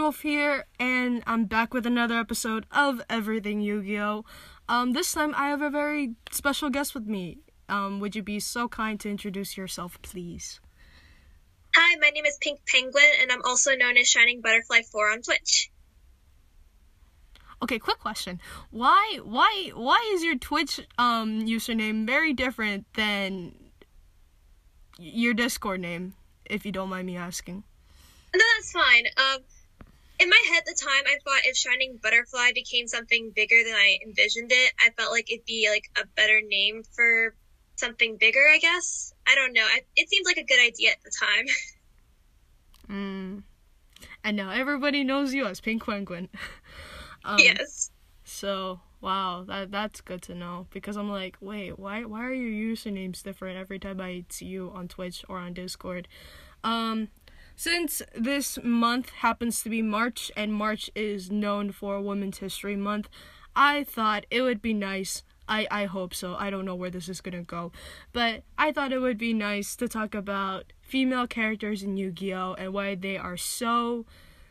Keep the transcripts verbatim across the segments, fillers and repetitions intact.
Wolf here, and I'm back with another episode of Everything Yu-Gi-Oh! Um, this time I have a very special guest with me. Um, would you be so kind to introduce yourself, please? Hi, my name is Pink Penguin, and I'm also known as Shining Butterfly four on Twitch. Okay, quick question. Why, why, why is your Twitch um username very different than your Discord name, if you don't mind me asking? No, that's fine. Um, in my head at the time, I thought if Shining Butterfly became something bigger than I envisioned it, I felt like it'd be like a better name for something bigger, I guess. I don't know. I, it seemed like a good idea at the time. Mm. And now everybody knows you as Pink Penguin. um, yes. So, wow, that that's good to know. Because I'm like, wait, why why are your usernames different every time I see you on Twitch or on Discord? Um, since this month happens to be March, and March is known for Women's History Month, I thought it would be nice. I, I hope so. I don't know where this is gonna go. But I thought it would be nice to talk about female characters in Yu-Gi-Oh! And why they are so,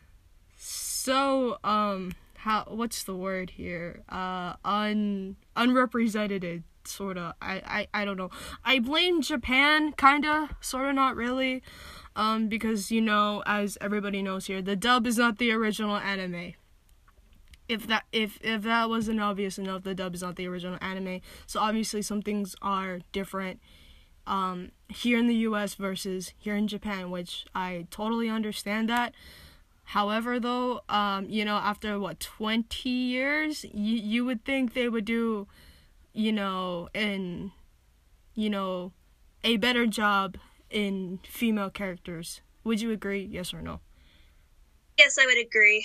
so, um, how, what's the word here? Uh, un, unrepresented, sorta. I, I, I don't know. I blame Japan, kinda, sorta, not really. Um, because, you know, as everybody knows here, the dub is not the original anime. If that if if that wasn't obvious enough, the dub is not the original anime. So obviously some things are different um, here in the U S versus here in Japan, which I totally understand that. However, though, um, you know, after what twenty years, you you would think they would do, you know, in, you know, a better job in female characters. Would you agree? Yes or no? Yes, I would agree.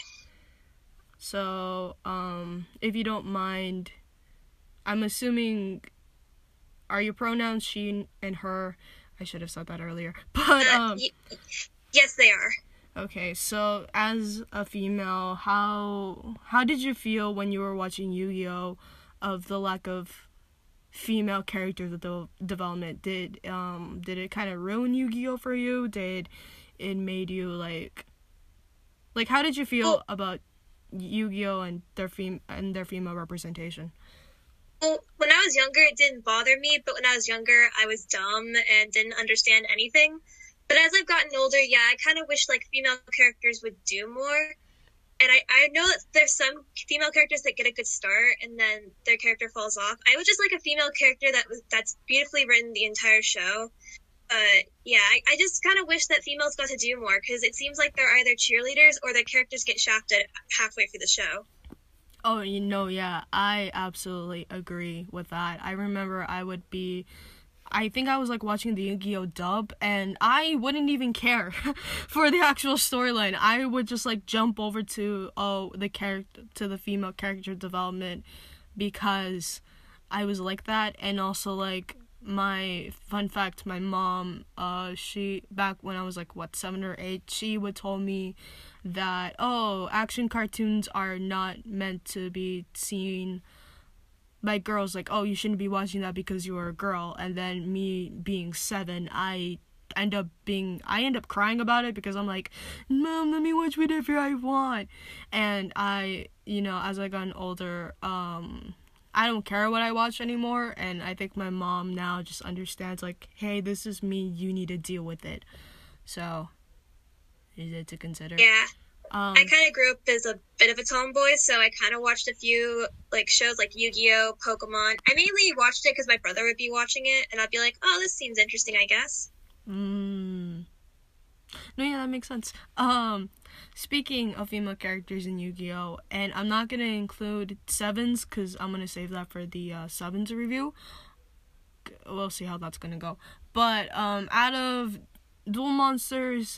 So, um, if you don't mind, I'm assuming, are your pronouns she and her? I should have said that earlier. But, uh, um... y- yes, they are. Okay, so, as a female, how, how did you feel when you were watching Yu-Gi-Oh! Of the lack of female character de- development? Did, um, did it kind of ruin Yu-Gi-Oh! For you? Did it made you, like... Like, how did you feel well, about Yu-Gi-Oh! and their fem- and their female representation? Well, when I was younger, it didn't bother me, but when I was younger, I was dumb and didn't understand anything. But as I've gotten older, yeah, I kind of wish, like, female characters would do more. And I, I know that there's some female characters that get a good start and then their character falls off. I would just like a female character that was that's beautifully written the entire show. Uh, yeah, I, I just kind of wish that females got to do more, because it seems like they're either cheerleaders or their characters get shafted halfway through the show. Oh, you know, yeah, I absolutely agree with that. I remember I would be, I think I was, like, watching the Yu-Gi-Oh! Dub, and I wouldn't even care for the actual storyline. I would just, like, jump over to, oh, the character, to the female character development, because I was like that, and also, like, my fun fact, my mom, uh, she, back when I was like, what, seven or eight, she would tell me that, oh, action cartoons are not meant to be seen by girls, like, oh, you shouldn't be watching that because you're a girl. And then me being seven, I end up being, I end up crying about it because I'm like, Mom, let me watch whatever I want. And I, you know, as I got older, um, I don't care what I watch anymore, and I think my mom now just understands, like, hey, this is me, you need to deal with it. So, is it to consider? Yeah. Um, I kind of grew up as a bit of a tomboy, so I kind of watched a few, like, shows like Yu-Gi-Oh!, Pokemon. I mainly watched it because my brother would be watching it, and I'd be like, oh, this seems interesting, I guess. Mm. No, yeah, that makes sense. Um, speaking of female characters in Yu-Gi-Oh!, and I'm not going to include Sevens, because I'm going to save that for the uh, Sevens review. We'll see how that's going to go. But, um, out of Duel Monsters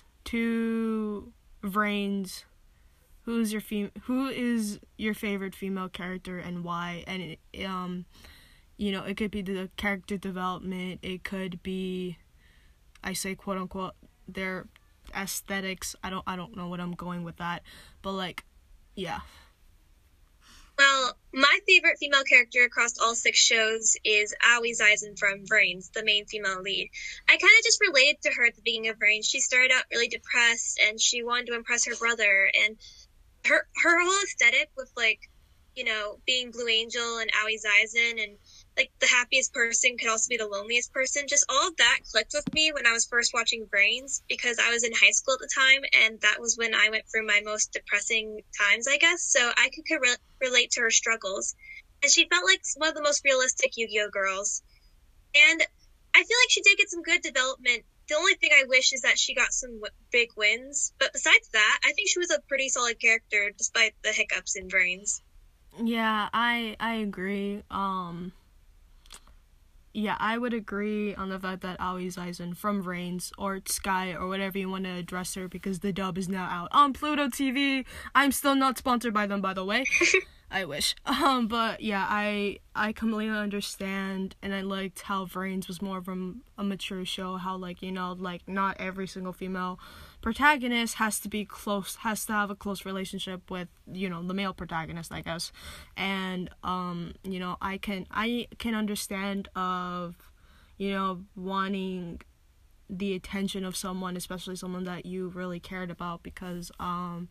to Vrains, who's your fem- who is your favorite female character and why? And, it, um, you know, it could be the character development, it could be, I say quote-unquote, their aesthetics. I don't I don't know what I'm going with that, but, like, yeah. Well, my favorite female character across all six shows is Aoi Zaizen from Vrains, the main female lead. I kind of just related to her at the beginning of Vrains. She started out really depressed, and she wanted to impress her brother, and her her whole aesthetic with like, you know, being Blue Angel and Aoi Zaizen and like the happiest person could also be the loneliest person. Just all of that clicked with me when I was first watching Brains because I was in high school at the time and that was when I went through my most depressing times, I guess. So I could, could re- relate to her struggles. And she felt like one of the most realistic Yu-Gi-Oh girls. And I feel like she did get some good development. The only thing I wish is that she got some w- big wins. But besides that, I think she was a pretty solid character despite the hiccups in Brains. Yeah, I I agree. Um, yeah, I would agree on the fact that Aoi Zaizen from Brains or Sky or whatever you want to address her because the dub is now out on Pluto T V. I'm still not sponsored by them, by the way. I wish. Um, but yeah, I I completely understand, and I liked how Brains was more of a, a mature show. How like you know like not every single female protagonist has to be close, has to have a close relationship with you know the male protagonist, I guess. And um, you know I can I can understand of you know wanting the attention of someone, especially someone that you really cared about, because um.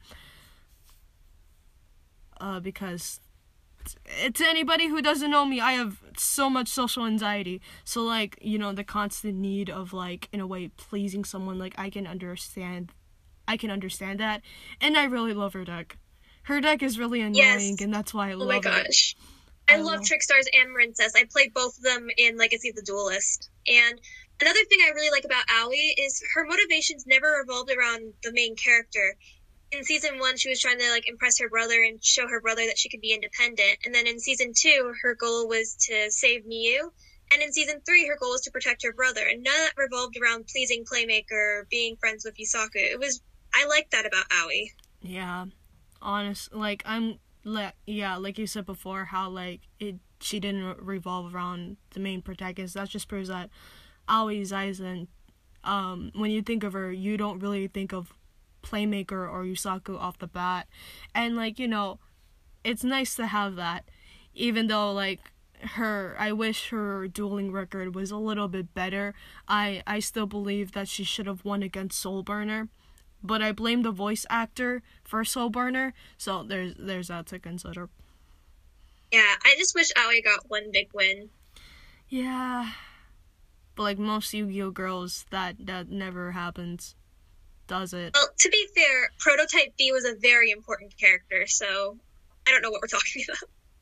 Uh, because t- to anybody who doesn't know me, I have so much social anxiety. So, like, you know, the constant need of, like, in a way, pleasing someone, like, I can understand, I can understand that. And I really love her deck. Her deck is really annoying, Yes. and that's why I Oh love my it. gosh. I, I love love- Trickstars and Marincess. I played both of them in Legacy of the Duelist. And another thing I really like about Aoi is her motivations never revolved around the main character. In season one, she was trying to like impress her brother and show her brother that she could be independent. And then in season two, her goal was to save Miyu. And in season three, her goal was to protect her brother. And none of that revolved around pleasing Playmaker or being friends with Yusaku. It was, I like that about Aoi. Yeah, honest, like, I'm, like, yeah, like you said before, how, like, it, she didn't revolve around the main protagonist. That just proves that Aoi Zaizen, um, when you think of her, you don't really think of Playmaker or Yusaku off the bat. And, like, you know, it's nice to have that, even though, like, her, I wish her dueling record was a little bit better. I, I still believe that she should have won against Soulburner, but I blame the voice actor for Soulburner, so there's, there's that to consider. Yeah, I just wish Aoi got one big win. Yeah, but like most Yu-Gi-Oh girls, that, that never happens. Does it? Well, to be fair, Prototype B was a very important character, so I don't know what we're talking about.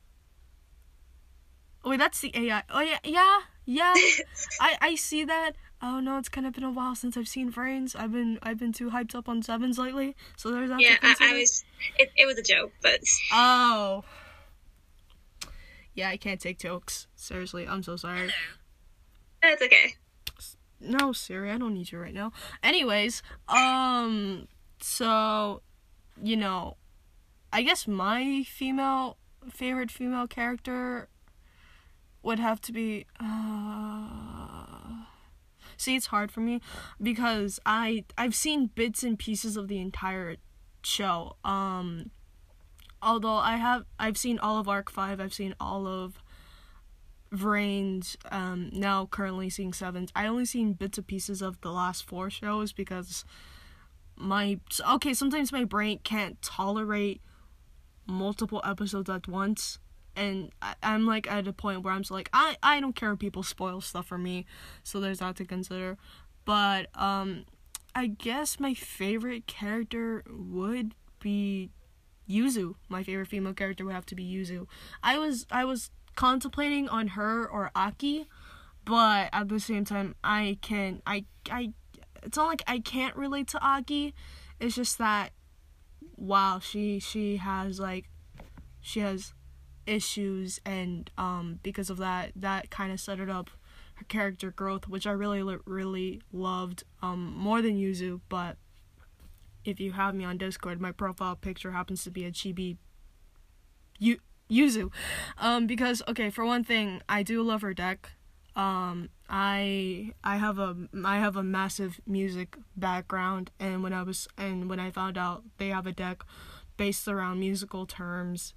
Oh, wait, that's the A I. Oh, yeah, yeah, yeah. I, I see that. Oh, no, it's kind of been a while since I've seen Brains. I've been I've been too hyped up on Sevens lately, so there's that. Yeah, to I, consider. I was. It, it was a joke, but. Oh. Yeah, I can't take jokes. Seriously, I'm so sorry. That's okay. No, Siri, I don't need you right now. Anyways, um, so, you know, I guess my female, favorite female character would have to be, uh, see, it's hard for me, because I, I've seen bits and pieces of the entire show, um, although I have, I've seen all of Arc five, I've seen all of Brains, um, now currently seeing Sevens. I only seen bits and pieces of the last four shows because my, okay, sometimes my brain can't tolerate multiple episodes at once, and I, I'm like at a point where I'm just like, I, I don't care if people spoil stuff for me, so there's that to consider. But, um, I guess my favorite character would be Yuzu. My favorite female character would have to be Yuzu. I was, I was contemplating on her or Aki, but at the same time, I can, I, I, it's not like I can't relate to Aki, it's just that, wow, she, she has, like, she has issues, and, um, because of that, that kind of set it up, her character growth, which I really, really loved, um, more than Yuzu, but if you have me on Discord, my profile picture happens to be a chibi Yu- Yuzu, um, because, okay, for one thing, I do love her deck. um, I, I have a, I have a massive music background, and when I was, and when I found out they have a deck based around musical terms,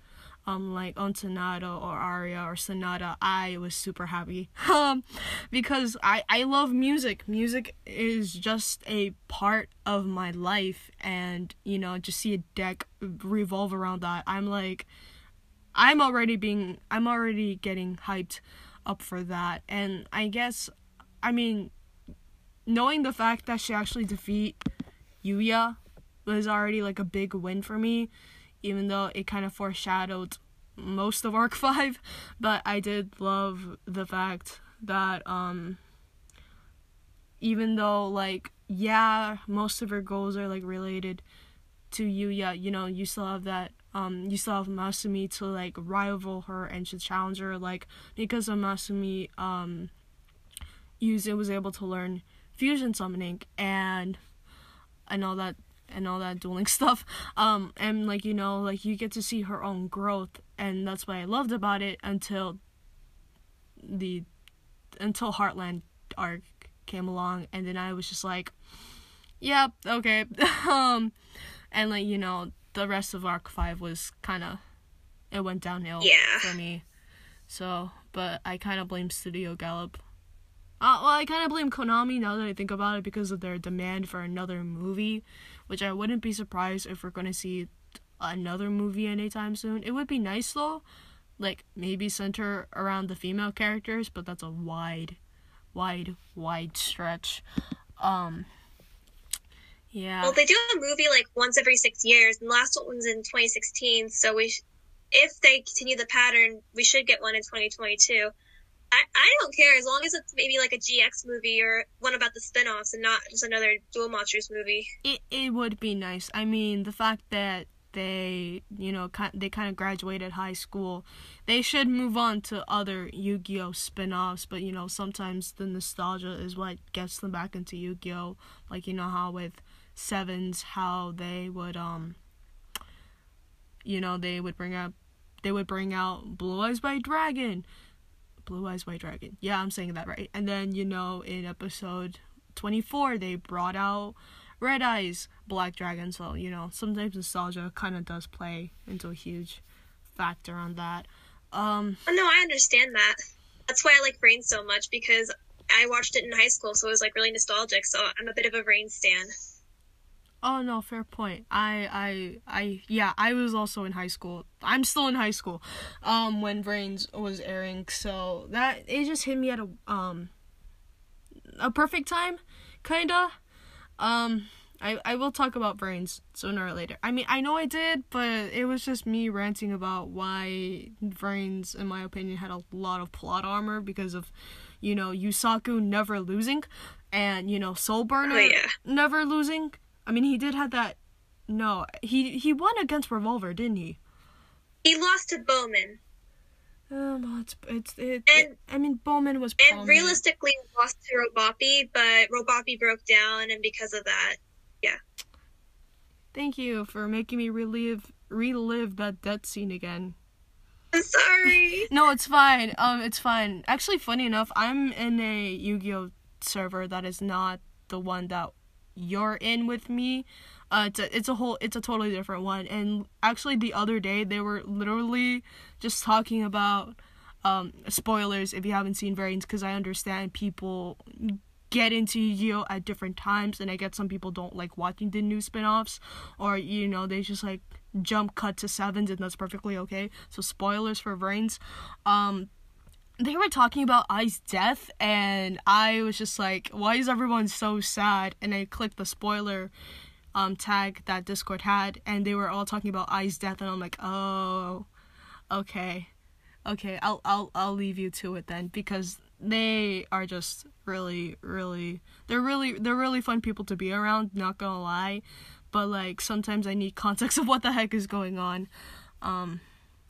um like on Sonata or Aria or Sonata, I was super happy. Um because I I love music. Music is just a part of my life, and you know, just see a deck revolve around that. I'm like I'm already being I'm already getting hyped up for that. And I guess I mean knowing the fact that she actually defeat Yuya was already like a big win for me, even though it kind of foreshadowed most of Arc five. But I did love the fact that um even though like yeah, most of her goals are like related to Yuya, you know, you still have that um you still have Masumi to like rival her and to challenge her, like because of Masumi um Yuzu was able to learn fusion summoning and and all that and all that dueling stuff, um and like, you know, like you get to see her own growth, and that's what I loved about it until the until Heartland arc came along, and then I was just like, yep, yeah, okay. um and like, you know, the rest of Arc five was kind of, it went downhill yeah. for me. So, but I kind of blame Studio Gallop. Uh, well, I kind of blame Konami now that I think about it, because of their demand for another movie, which I wouldn't be surprised if we're going to see another movie anytime soon. It would be nice, though, like, maybe center around the female characters, but that's a wide, wide, wide stretch. Um, yeah. Well, they do a movie, like, once every six years, and the last one was in twenty sixteen, so we, sh- if they continue the pattern, we should get one in twenty twenty-two. I, I don't care, as long as it's maybe like a G X movie or one about the spin-offs and not just another Duel Monsters movie. It it would be nice. I mean, the fact that they, you know, they kind of graduated high school, they should move on to other Yu-Gi-Oh! Spin-offs, but, you know, sometimes the nostalgia is what gets them back into Yu-Gi-Oh! Like, you know, how with Sevens, how they would, um, you know, they would bring up, they would bring out Blue Eyes White Dragon, Blue Eyes White Dragon. Yeah, I'm saying that right. And then, you know, in episode twenty-four, they brought out Red Eyes Black Dragon. So, you know, sometimes nostalgia kind of does play into a huge factor on that. Um, oh, no, I understand that. That's why I like Rain so much, because I watched it in high school, so it was like really nostalgic. So I'm a bit of a Rain stan. Oh, no, fair point. I, I, I, yeah, I was also in high school. I'm still in high school, um, when Brains was airing, so that, it just hit me at a, um, a perfect time, kinda. Um, I, I will talk about Brains sooner or later. I mean, I know I did, but it was just me ranting about why Brains, in my opinion, had a lot of plot armor because of, you know, Yusaku never losing, and, you know, Soul Burner oh, yeah. never losing. I mean, he did have that, no, he he won against Revolver, didn't he? He lost to Bowman. Um, it's, it's, it, and, it, I mean, Bowman was prominent. And realistically lost to Robopi, but Robopi broke down, and because of that, yeah. Thank you for making me relive, relive that death scene again. I'm sorry. No, it's fine, um, it's fine. Actually, funny enough, I'm in a Yu-Gi-Oh! Server that is not the one that you're in with me. Uh, it's a, it's a whole, it's a totally different one. And actually the other day they were literally just talking about, um, spoilers if you haven't seen Variants, because I understand people get into Yu-Gi-Oh! At different times, and I get some people don't like watching the new spin-offs, or, you know, they just like jump cut to sevens, and that's perfectly okay. So spoilers for Variants. Um, They were talking about Ai's death, and I was just like, why is everyone so sad? And I clicked the spoiler um, tag that Discord had, and they were all talking about Ai's death, and I'm like, oh, okay. Okay, I'll I'll I'll leave you to it then, because they are just really, really, they're really, they're really fun people to be around, not gonna lie. But, like, sometimes I need context of what the heck is going on. Um,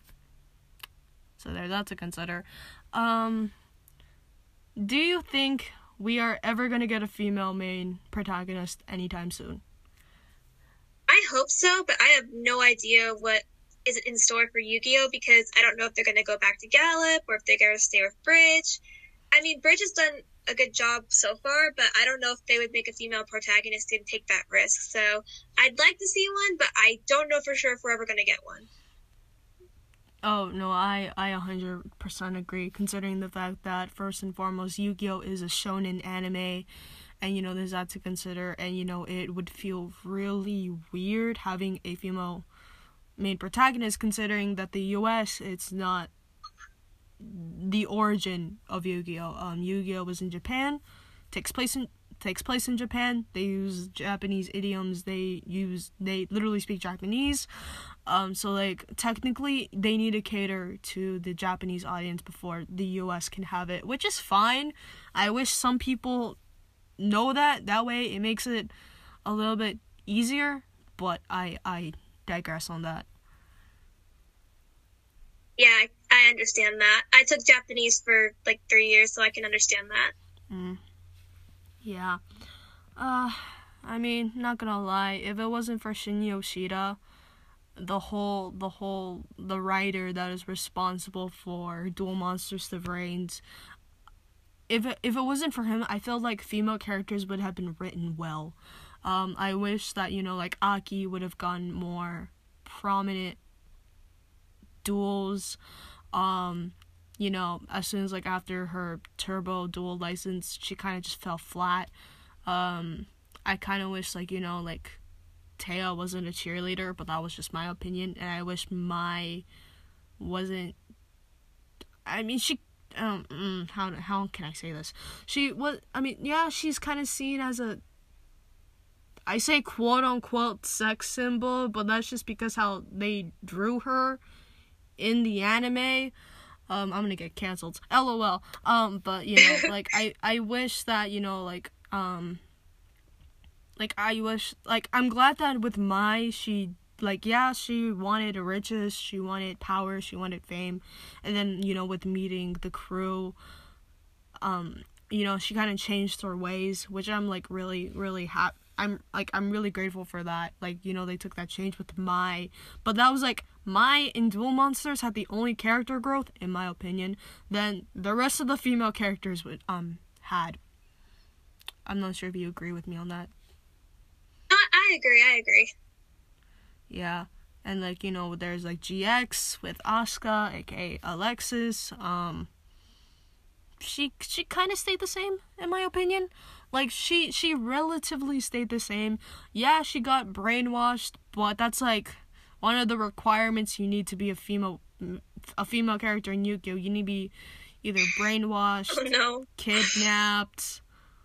so there's that to consider. Um, do you think we are ever going to get a female main protagonist anytime soon? I hope so, but I have no idea what is in store for Yu-Gi-Oh! Because I don't know if they're going to go back to Gallop or if they're going to stay with Bridge. I mean, Bridge has done a good job so far, but I don't know if they would make a female protagonist and take that risk. So I'd like to see one, but I don't know for sure if we're ever going to get one. Oh, no, I, I one hundred percent agree, considering the fact that, first and foremost, Yu-Gi-Oh! Is a shonen anime, and, you know, there's that to consider, and, you know, it would feel really weird having a female main protagonist, considering that the U S, it's not the origin of Yu-Gi-Oh! Um, Yu-Gi-Oh! Was in Japan, takes place in takes place in Japan. They use Japanese idioms. They use they literally speak Japanese. Um, so like technically they need to cater to the Japanese audience before the U S can have it, which is fine. I wish some people know that. That way it makes it a little bit easier. But I I digress on that. Yeah, I, I understand that. I took Japanese for like three years, so I can understand that. Mm. Yeah. Uh, I mean, not gonna lie, if it wasn't for Shin Yoshida, the whole, the whole, the writer that is responsible for Duel Monsters The Vrains, if it, if it wasn't for him, I feel like female characters would have been written well. Um, I wish that, you know, like, Aki would have gotten more prominent duels. Um, you know, as soon as, like, after her Turbo duel license, she kind of just fell flat. Um, I kind of wish, like, you know, like, Taya wasn't a cheerleader, but that was just my opinion, and I wish Mai wasn't, I mean, she, um, mm, how, how can I say this? She was, I mean, yeah, she's kind of seen as a, I say quote-unquote sex symbol, but that's just because how they drew her in the anime. um, I'm gonna get canceled, lol, um, but, you know, like, I, I wish that, you know, like, um, like, I wish, like, I'm glad that with Mai, she, like, yeah, she wanted riches, she wanted power, she wanted fame, and then, you know, with meeting the crew, um, you know, she kind of changed her ways, which I'm, like, really, really happy, I'm, like, I'm really grateful for that. Like, you know, they took that change with Mai. But that was, like, Mai in Duel Monsters had the only character growth, in my opinion, than the rest of the female characters would, um, had. I'm not sure if you agree with me on that. I, I agree, I agree. Yeah. And, like, you know, there's, like, G X with Asuka, aka Alexis. Um, she, she kind of stayed the same, in my opinion. Like, she, she relatively stayed the same. Yeah, she got brainwashed, but that's, like, one of the requirements you need to be a female, a female character in Yu-Gi-Oh! You need to be either brainwashed, oh, no. kidnapped,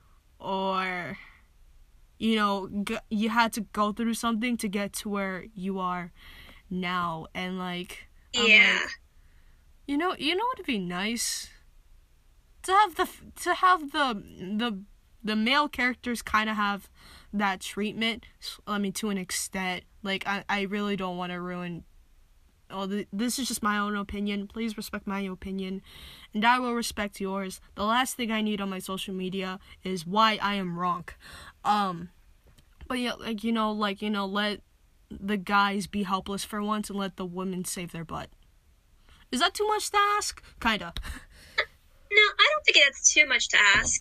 or, you know, g- you had to go through something to get to where you are now. And, like, I'm yeah. like, you know, you know what would be nice? To have the, to have the, the, the male characters kind of have that treatment, I mean, to an extent. Like, I, I really don't want to ruin, oh, th- this is just my own opinion. Please respect my opinion, and I will respect yours. The last thing I need on my social media is why I am wrong. Um, but yeah, like, you know, like, you know, let the guys be helpless for once and let the women save their butt. Is that too much to ask? Kinda. No, I don't think that's too much to ask.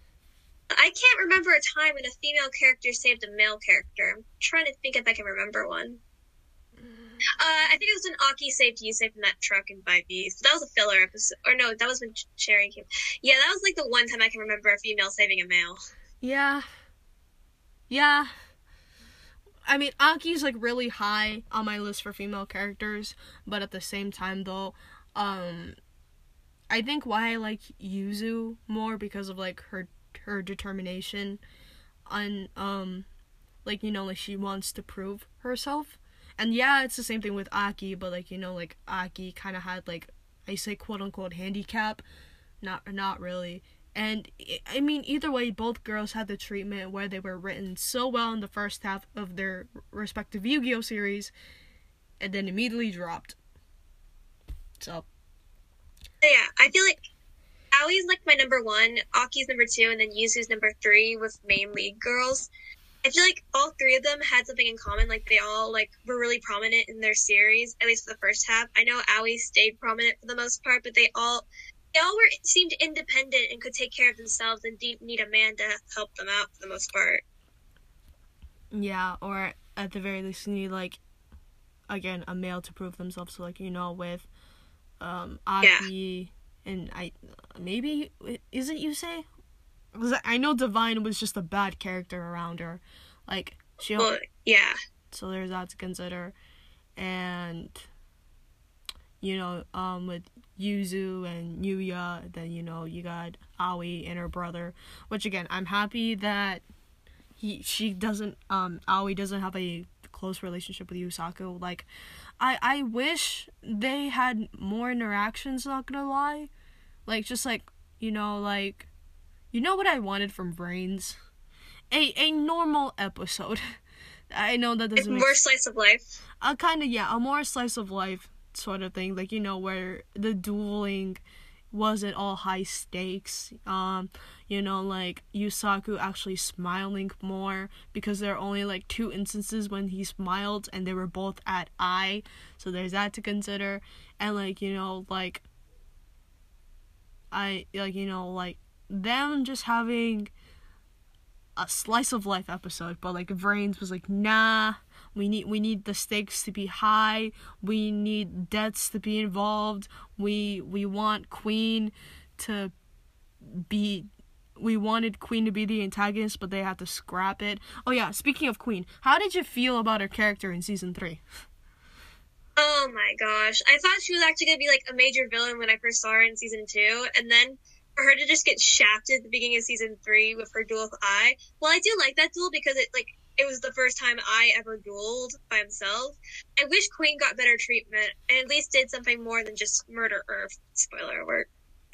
I can't remember a time when a female character saved a male character. I'm trying to think if I can remember one. Uh, I think it was when Aki saved Yusei from that truck in five B. So that was a filler episode. Or no, that was when Sherry came. Yeah, that was like the one time I can remember a female saving a male. Yeah. Yeah. I mean, Aki's, like, really high on my list for female characters, but at the same time, though, um, I think why I like Yuzu more because of, like, her her determination on, um, like, you know, like, she wants to prove herself. And yeah, it's the same thing with Aki, but, like, you know, like, Aki kind of had, like, I say quote-unquote handicap, not, not really. And, I mean, either way, both girls had the treatment where they were written so well in the first half of their respective Yu-Gi-Oh! Series, and then immediately dropped. So. Yeah, I feel like Aoi's, like, my number one, Aki's number two, and then Yuzu's number three with main league girls. I feel like all three of them had something in common. Like, they all, like, were really prominent in their series, at least for the first half. I know Aoi stayed prominent for the most part, but they all... They all were seemed independent and could take care of themselves and didn't need a man to help them out for the most part. Yeah, or at the very least, you need, like, again, a male to prove themselves. So, like, you know, with um, Aki yeah. and I, maybe, is it Yusei? Because I know Divine was just a bad character around her. Like, she... Well, yeah. So there's that to consider. And, you know, um, with Yuzu and Yuya, then, you know, you got Aoi and her brother. Which, again, I'm happy that he she doesn't, um, Aoi doesn't have a close relationship with Yusaku. Like, I, I wish they had more interactions, not gonna lie. Like, just like, you know, like, you know what I wanted from Brains? A, a normal episode. I know that doesn't make more slice of life. A kind of, yeah, a more slice of life sort of thing. Like, you know, where the dueling wasn't all high stakes. Um, you know, like, Yusaku actually smiling more, because there are only, like, two instances when he smiled, and they were both at I, so there's that to consider. And, like, you know, like, I, like, you know, like, them just having a slice of life episode, but like Brains was like, nah, we need we need the stakes to be high, we need deaths to be involved, we we want Queen to be we wanted Queen to be the antagonist, but they had to scrap it. Oh yeah, speaking of Queen, how did you feel about her character in season three? Oh my gosh, I thought she was actually gonna be like a major villain when I first saw her in season two, and then for her to just get shafted at the beginning of season three with her duel with I. Well, I do like that duel because it like it was the first time I ever dueled by himself. I wish Queen got better treatment and at least did something more than just murder Earth. Spoiler alert.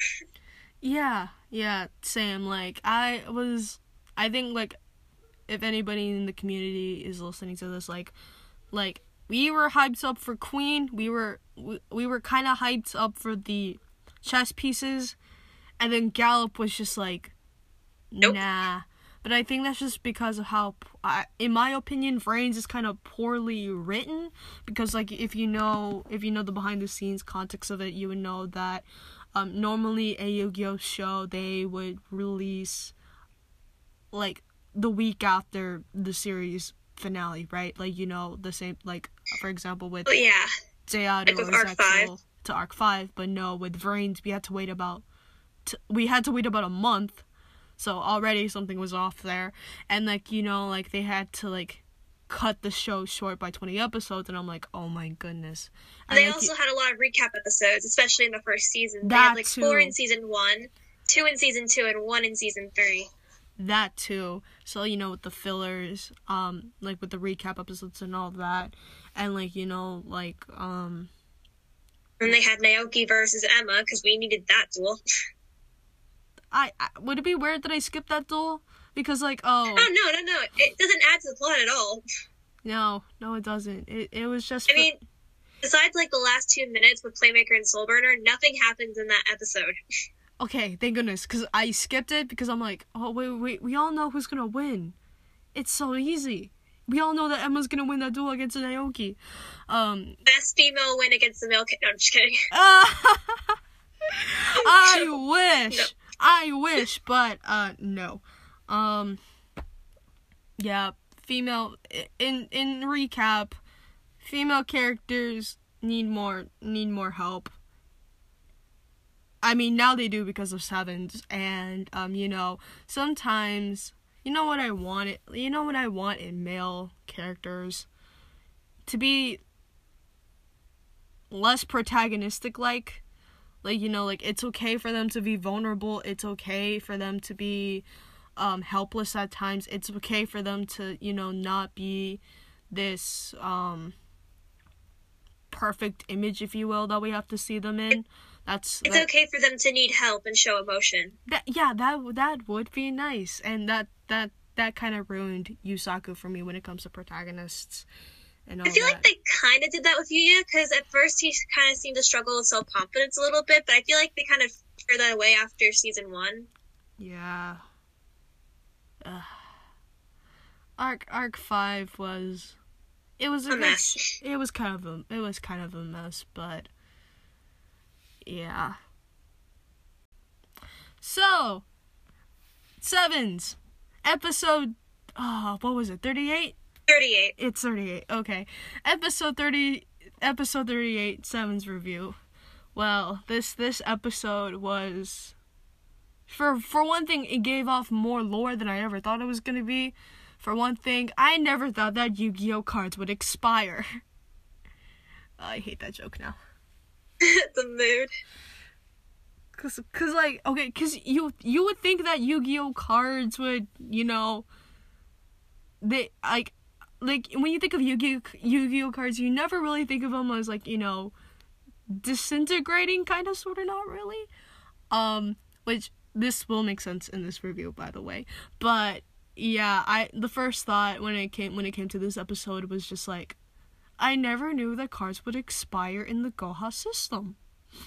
Yeah, yeah, same. Like, I was, I think, like, if anybody in the community is listening to this, like, like, we were hyped up for Queen. We were, we, we were kind of hyped up for the chess pieces. And then Gallop was just like, nope. Nah. But I think that's just because of how, uh, in my opinion, Brains is kind of poorly written. Because, like, if you know, if you know the behind-the-scenes context of it, you would know that um, normally a Yu-Gi-Oh show, they would release, like, the week after the series finale, right? Like, you know, the same, like, for example, with oh, yeah. Zeado like with Arc five. to Arc five. But no, with Brains, we had to wait about T- we had to wait about a month, so already something was off there. And, like, you know, like, they had to, like, cut the show short by twenty episodes, and I'm like, oh my goodness. And they like, also had a lot of recap episodes, especially in the first season. They that had, like, too. four in season one, two in season two, and one in season three. That too. So, you know, with the fillers, um, like, with the recap episodes and all that, and, like, you know, like, um... and they had Naoki versus Emma, because we needed that duel. I, I would it be weird that I skipped that duel? Because, like, oh... Oh, no, no, no. It doesn't add to the plot at all. No, no, it doesn't. It it was just... I for... mean, besides, like, the last two minutes with Playmaker and Soulburner, nothing happens in that episode. Okay, thank goodness, because I skipped it because I'm like, oh, wait, wait, we all know who's gonna win. It's so easy. We all know that Emma's gonna win that duel against Naoki. Um... Best female win against the male... No, I'm just kidding. I wish... No. I wish, but, uh, no. Um, yeah, female, in, in recap, female characters need more, need more help. I mean, now they do because of Sevens, and, um, you know, sometimes, you know what I want, you know what I want in male characters? To be less protagonistic-like. Like, you know, like, it's okay for them to be vulnerable. It's okay for them to be um, helpless at times. It's okay for them to, you know, not be this um, perfect image, if you will, that we have to see them in. That's It's that, okay for them to need help and show emotion. That, yeah, that that would be nice. And that, that, that kind of ruined Yusaku for me when it comes to protagonists. And all I feel that. like they kind of did that with Yuya, because at first he kind of seemed to struggle with self-confidence a little bit, but I feel like they kind of threw that away after season one. Yeah. Ugh. Arc Arc five was, it was a, a good, mess. It was kind of a it was kind of a mess, but yeah. So, Sevens, episode, oh, what was it, thirty-eight? thirty-eight. It's thirty-eight. Okay. Episode thirty episode thirty-eight, Seven's review. Well, this this episode was for for one thing, it gave off more lore than I ever thought it was going to be. For one thing, I never thought that Yu-Gi-Oh cards would expire. I hate that joke now. The mood. Cause, cause like, okay, cause you you would think that Yu-Gi-Oh cards would, you know, they like, like when you think of Yu-Gi-Oh Yu-Gi-Oh cards, you never really think of them as like, you know, disintegrating, kind of, sort of, not really. Um, which this will make sense in this review, by the way. But yeah, I the first thought when it came when it came to this episode was just like, I never knew that cards would expire in the Goha system.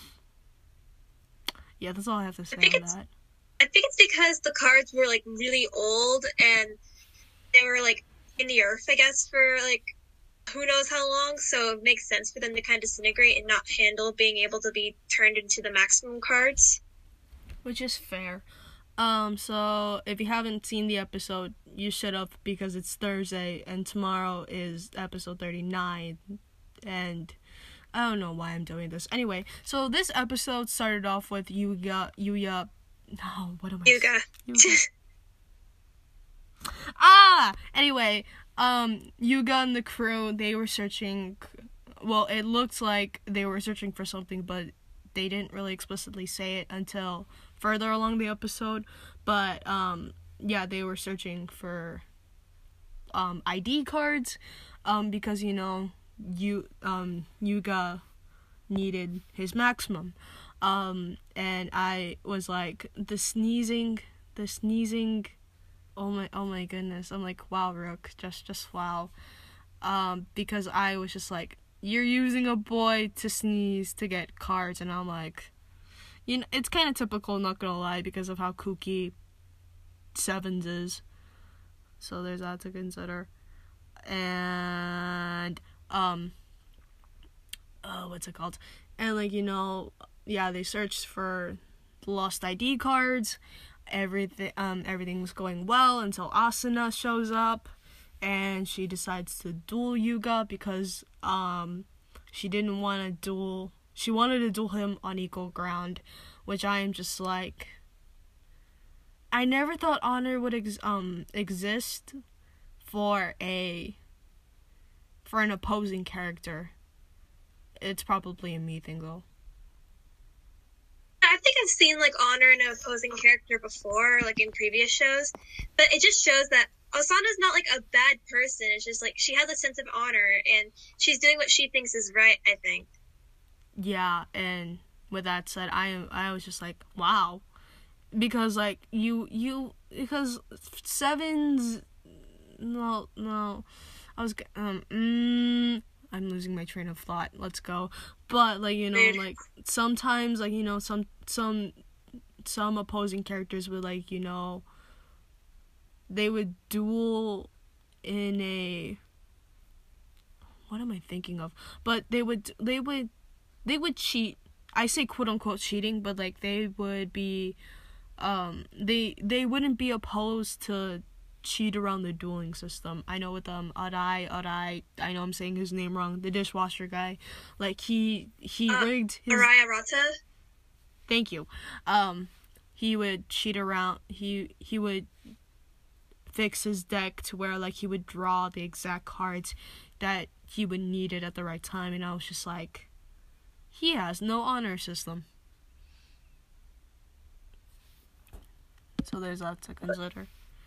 Yeah, that's all I have to say on that. I think it's because the cards were, like, really old, and they were, like, in the earth, I guess, for, like, who knows how long, so it makes sense for them to kind of disintegrate and not handle being able to be turned into the maximum cards. Which is fair. Um, so, if you haven't seen the episode, you should have, because it's Thursday, and tomorrow is episode thirty-nine, and I don't know why I'm doing this. Anyway, so this episode started off with Yuya, Yuya, no, what am I Yuga. Yuga. ah! Anyway, um, Yuga and the crew, they were searching, well, it looked like they were searching for something, but they didn't really explicitly say it until further along the episode, but, um, yeah, they were searching for, um, I D cards, um, because, you know, you, um, Yuga needed his maximum, um, and I was like, the sneezing, the sneezing, oh my, oh my goodness, I'm like, wow, Rook, just, just wow, um, because I was just like, you're using a boy to sneeze to get cards, and I'm like, you know, it's kind of typical, not gonna lie, because of how kooky Sevens is, so there's that to consider, and, um, uh, what's it called, and, like, you know, yeah, they searched for lost I D cards, everything, um, everything was going well until Asuna shows up, and she decides to duel Yuga, because, um, she didn't want to duel, she wanted to duel him on equal ground, which I am just like, I never thought honor would, ex- um, exist for a, for an opposing character. It's probably a me thing, though. I think I've seen, like, honor in an opposing character before, like, in previous shows, but it just shows that Asana's not, like, a bad person. It's just, like, she has a sense of honor, and she's doing what she thinks is right, I think. Yeah, and with that said, I am, I was just like, wow. Because, like, you, you, because Sevens, no, no, I was, um, mm, I'm losing my train of thought, let's go, but, like, you know, like, sometimes, like, you know, some, some, some opposing characters would, like, you know, they would duel in a, what am I thinking of, but they would, they would, they would cheat, I say quote-unquote cheating, but, like, they would be, um, they, they wouldn't be opposed to cheat around the dueling system. I know with um Arai Arai, I know I'm saying his name wrong, the dishwasher guy, like he he uh, rigged his Arai Arata. Thank you. Um he would cheat around, he he would fix his deck to where, like, he would draw the exact cards that he would need it at the right time, and I was just like, he has no honor system. So there's that to consider.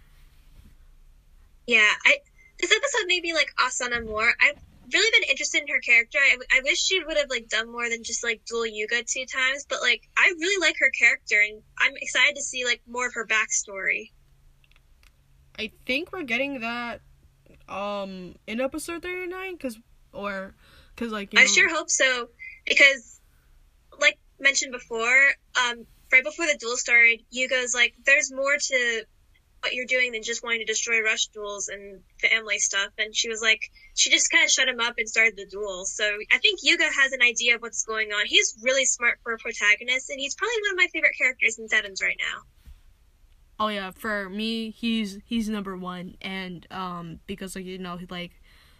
Yeah, I this episode made me like Asana more. I've really been interested in her character. I, I wish she would have, like, done more than just, like, duel Yuga two times, but, like, I really like her character, and I'm excited to see, like, more of her backstory. I think we're getting that um in episode thirty-nine, cause or cause like you I know, sure hope so, because, like mentioned before, um, right before the duel started, Yuga's like, "There's more to what you're doing than just wanting to destroy rush duels and family stuff," and she was like, she just kind of shut him up and started the duel. So I think Yuga has an idea of what's going on. He's really smart for a protagonist, and he's probably one of my favorite characters in Sevens right now. Oh yeah, for me, he's he's number one, and um because like you know like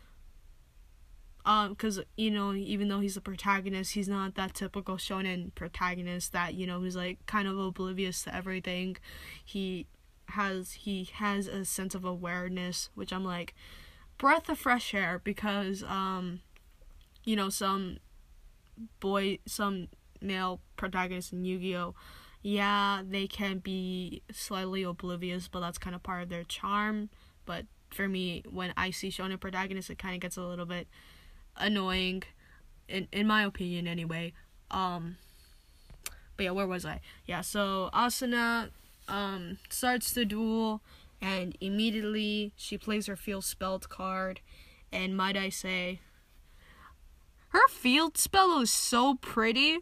um because you know even though he's the protagonist, he's not that typical shonen protagonist that you know who's like kind of oblivious to everything. He has he has a sense of awareness, which I'm like breath of fresh air because um you know some boy some male protagonists in Yu-Gi-Oh, yeah, they can be slightly oblivious, but that's kind of part of their charm. But for me, when I see shonen protagonists, it kind of gets a little bit annoying, in in my opinion, anyway. Um, but yeah, where was I? Yeah, so Asuna um starts the duel, and immediately she plays her field spelled card, and might I say, her field spell is so pretty.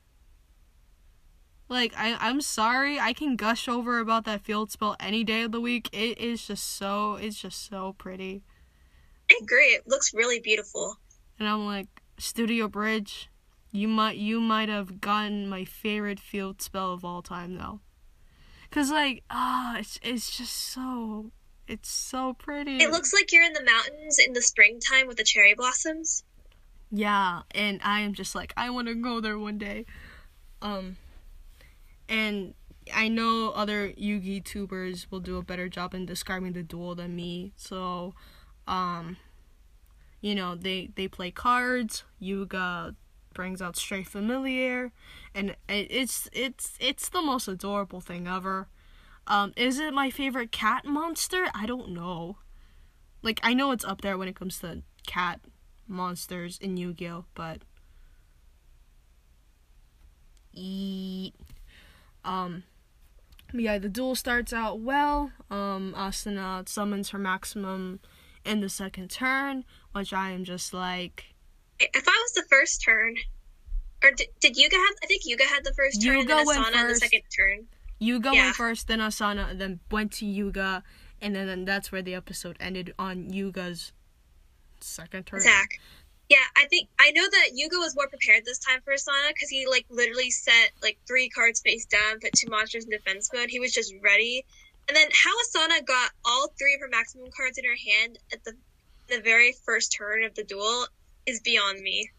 Like, I, I'm sorry, I can gush over about that field spell any day of the week. It is just so, it's just so pretty. I agree. It looks really beautiful. And I'm like, Studio Bridge, you might, you might have gotten my favorite field spell of all time, though. Cause like, ah, it's, it's just so, it's so pretty. It looks like you're in the mountains in the springtime with the cherry blossoms. Yeah, and I am just like, I want to go there one day. Um... And I know other Yu-Gi tubers will do a better job in describing the duel than me. So, um, you know, they, they play cards. Yuga brings out Stray Familiar, and it, it's it's it's the most adorable thing ever. Um, is it my favorite cat monster? I don't know. Like, I know it's up there when it comes to cat monsters in Yu-Gi-Oh, but eat. Um, yeah, the duel starts out well. Um, Asuna summons her maximum in the second turn, which I am just like... I thought it was the first turn. Or did, did Yuga have... I think Yuga had the first turn, Yuga and then went Asuna first. the second turn. Yuga Yeah. went first, then Asuna, and then went to Yuga, and then, then that's where the episode ended, on Yuga's second turn. Attack. Yeah, I think I know that Yuga was more prepared this time for Asana because he like literally set like three cards face down, put two monsters in defense mode. He was just ready. And then how Asana got all three of her maximum cards in her hand at the the very first turn of the duel is beyond me.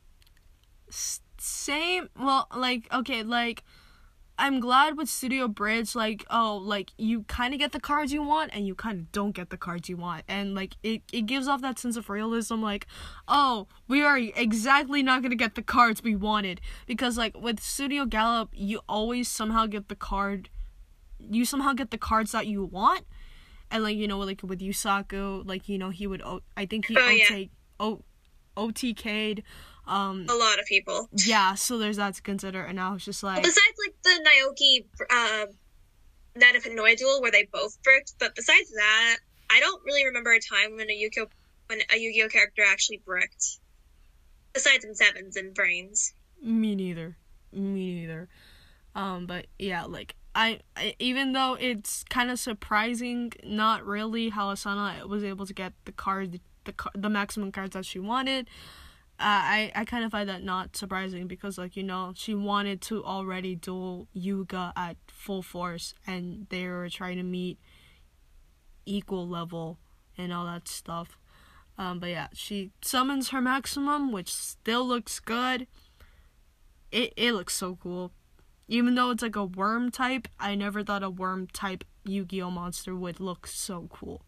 Same. Well, like okay, like I'm glad with Studio Bridge, like, oh, like, you kind of get the cards you want, and you kind of don't get the cards you want, and, like, it, it gives off that sense of realism, like, oh, we are exactly not gonna get the cards we wanted, because, like, with Studio Gallop, you always somehow get the card, you somehow get the cards that you want, and, like, you know, like, with Yusaku, like, you know, he would, o- I think he Oh, yeah. O T, o- O T K'd, um, A lot of people. yeah, so there's that to consider, and I was just like... Besides, like, the Naoki, uh, Night of Hanoi duel where they both bricked, but besides that, I don't really remember a time when a Yu-Gi-Oh, when a Yu-Gi-Oh character actually bricked. Besides in Sevens and Brains. Me neither. Me neither. Um, but yeah, like, I, I even though it's kind of surprising, not really, how Asana was able to get the card, the, the maximum cards that she wanted, Uh, I, I kind of find that not surprising because, like, you know, she wanted to already duel Yuga at full force, and they were trying to meet equal level and all that stuff. Um, but yeah, she summons her maximum, which still looks good. It, it looks so cool. Even though it's like a worm type, I never thought a worm type Yu-Gi-Oh monster would look so cool.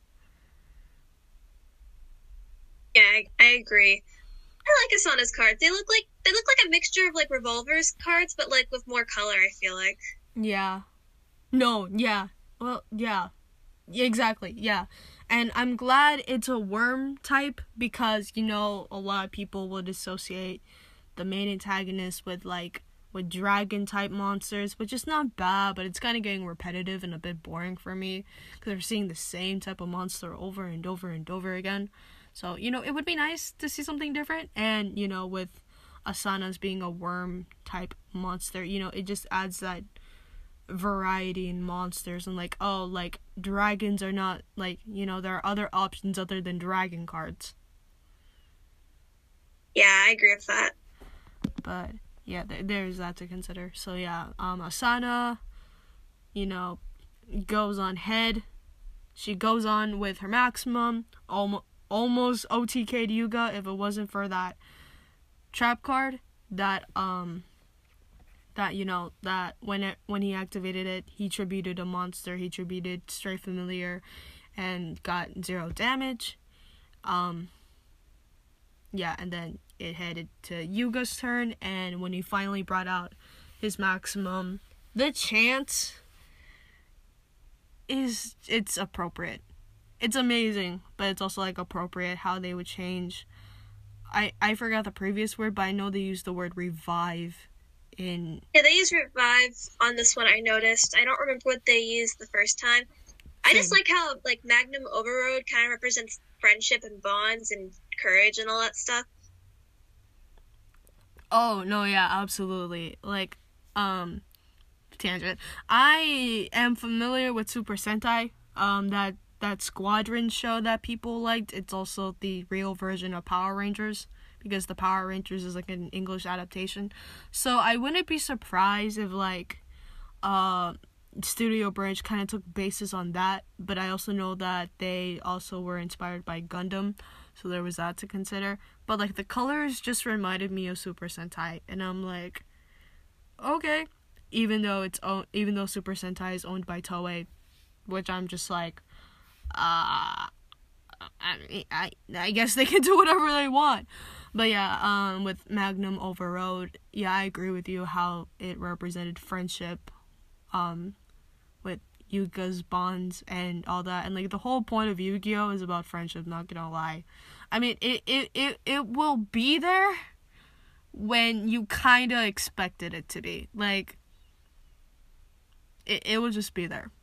Yeah, I, I agree. I like Asana's cards. They look like they look like a mixture of like Revolver's cards, but like with more color. I feel like. Yeah. No. Yeah. Well. Yeah. Exactly. Yeah. And I'm glad it's a worm type because you know a lot of people would associate the main antagonist with like with dragon type monsters, which is not bad, but it's kind of getting repetitive and a bit boring for me because we're seeing the same type of monster over and over and over again. So, you know, it would be nice to see something different. And, you know, with Asana's being a worm type monster, you know, it just adds that variety in monsters. And, like, oh, like, dragons are not, like, you know, there are other options other than dragon cards. Yeah, I agree with that. But, yeah, th- there's that to consider. So, yeah, um, Asana, you know, goes on head. She goes on with her maximum, almost, almost O T K'd Yuga if it wasn't for that trap card that, um, that, you know, that when it, when he activated it, he tributed a monster, he tributed Stray Familiar, and got zero damage. Um, yeah, and then it headed to Yuga's turn, and when he finally brought out his maximum, the chant is, it's appropriate. It's amazing, but it's also, like, appropriate how they would change. I, I forgot the previous word, but I know they used the word revive in... Yeah, they use revive on this one, I noticed. I don't remember what they used the first time. I just like how, like, Magnum Overload kind of represents friendship and bonds and courage and all that stuff. Oh, no, yeah, absolutely. Like, um, tangent. I am familiar with Super Sentai, um, that, that Squadron show that people liked. It's also the real version of Power Rangers, because the Power Rangers is, like, an English adaptation. So I wouldn't be surprised if, like, uh... Studio Bridge kind of took basis on that, but I also know that they also were inspired by Gundam, so there was that to consider. But, like, the colors just reminded me of Super Sentai, and I'm like, okay, even though it's own- even though Super Sentai is owned by Toei, which I'm just like, uh, I, I, I guess they can do whatever they want. But yeah, um, with Magnum Overload, yeah, I agree with you how it represented friendship, um, with Yuga's bonds and all that, and like the whole point of Yu-Gi-Oh is about friendship, not gonna lie. I mean, it it, it, it will be there when you kinda expected it to be. Like, it, it will just be there.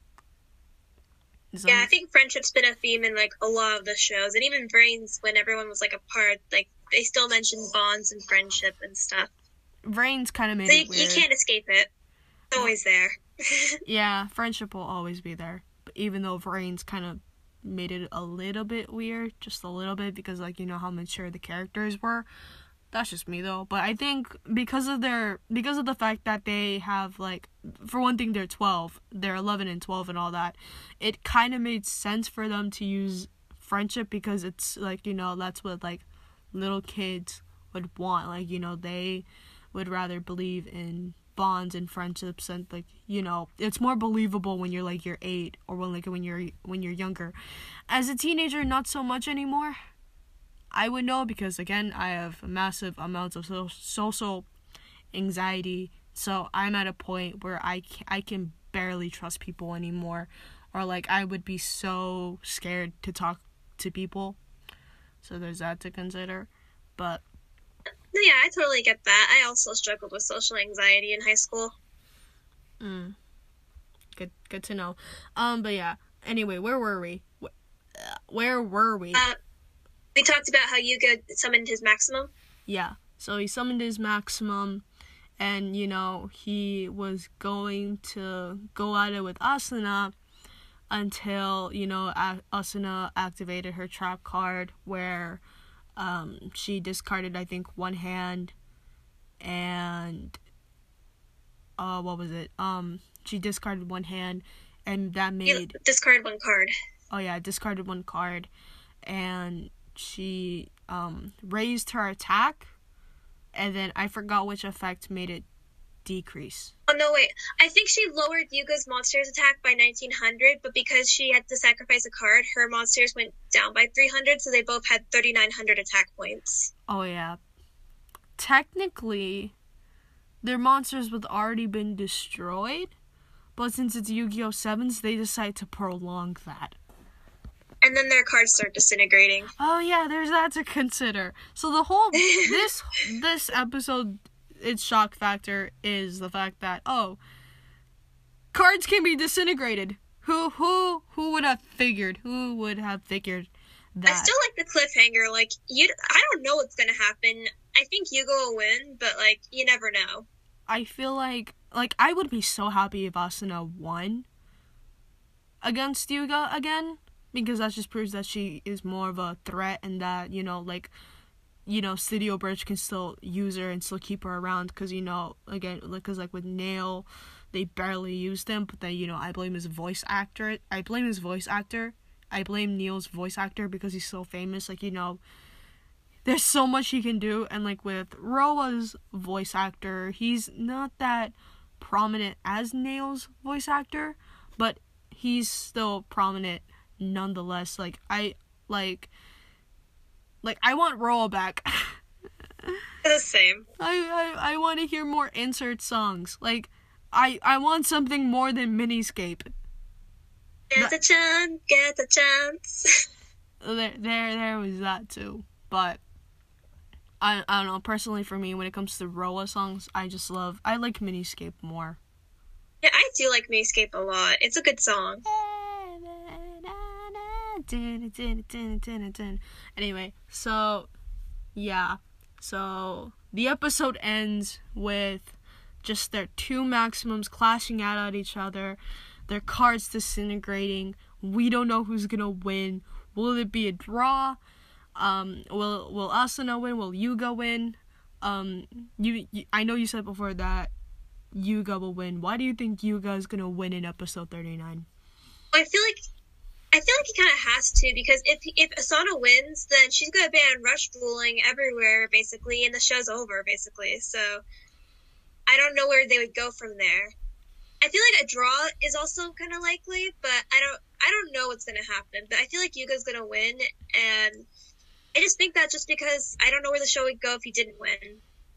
So, yeah, I think friendship's been a theme in like a lot of the shows, and even Brains, when everyone was like apart, like they still mentioned bonds and friendship and stuff. Brains kind of made so it you, weird. You can't escape it. It's always there. Yeah, friendship will always be there. But even though Brains kind of made it a little bit weird, just a little bit, because, like, you know how mature the characters were. That's just me, though. But I think because of their, because of the fact that they have, like, for one thing, they're twelve, they're eleven and twelve and all that, it kind of made sense for them to use friendship, because it's, like, you know, that's what, like, little kids would want. Like, you know, they would rather believe in bonds and friendships, and like, you know, it's more believable when you're like you're eight, or when like when you're when you're younger. As a teenager, not so much anymore. I would know, because again, I have massive amounts of so- social anxiety, so I'm at a point where I can, I can barely trust people anymore, or like I would be so scared to talk to people. So there's that to consider. But yeah, I totally get that. I also struggled with social anxiety in high school. Mm. Good, good to know. Um, but yeah. Anyway, where were we? Where were we? Uh, we talked about how Yuga summoned his maximum. Yeah. So he summoned his maximum, and you know he was going to go at it with Asuna until you know Asuna activated her trap card, where Um, she discarded, I think, one hand, and, uh, what was it? Um, she discarded one hand, and that made... You discarded one card. Oh, yeah, discarded one card, and she, um, raised her attack, and then I forgot which effect made it decrease. Oh, no, wait. I think she lowered Yuga's monster's attack by nineteen hundred, but because she had to sacrifice a card, her monsters went down by three hundred, so they both had thirty-nine hundred attack points. Oh, yeah. Technically, their monsters would already been destroyed, but since it's Yu-Gi-Oh! sevens, they decide to prolong that. And then their cards start disintegrating. Oh, yeah, there's that to consider. So the whole, this, this episode, its shock factor is the fact that, oh, cards can be disintegrated. Who who who would have figured? Who would have figured that? I still like the cliffhanger. Like, you, I don't know what's gonna happen. I think Yuga will win, but like, you never know. I feel like like I would be so happy if Asuna won against Yuga again, because that just proves that she is more of a threat, and that, you know, like, you know, Studio Bridge can still use her and still keep her around because, you know, again, because, like, with Nail, they barely used him, but then, you know, I blame his voice actor. I blame his voice actor. I blame Neil's voice actor because he's so famous. Like, you know, there's so much he can do, and, like, with Roa's voice actor, he's not that prominent as Nail's voice actor, but he's still prominent nonetheless. Like, I, like, like, I want Roa back. The same. I, I, I want to hear more insert songs. Like, I, I want something more than Miniscape. Get the chance, get the chance. There, there, there was that too. But I, I don't know. Personally, for me, when it comes to Roa songs, I just love. I like Miniscape more. Yeah, I do like Miniscape a lot. It's a good song. Anyway, so yeah, so the episode ends with just their two Maximums clashing out at each other, their cards disintegrating. We don't know who's gonna win. Will it be a draw? Um, will will Asuna win? Will Yuga win? Um, you, you I know you said before that Yuga will win. Why do you think Yuga is gonna win in episode thirty-nine? I feel like I feel like he kind of has to, because if if Asuna wins, then she's gonna ban rush dueling everywhere basically, and the show's over basically. So I don't know where they would go from there. I feel like a draw is also kind of likely, but I don't I don't know what's gonna happen. But I feel like Yuga's gonna win, and I just think that just because I don't know where the show would go if he didn't win.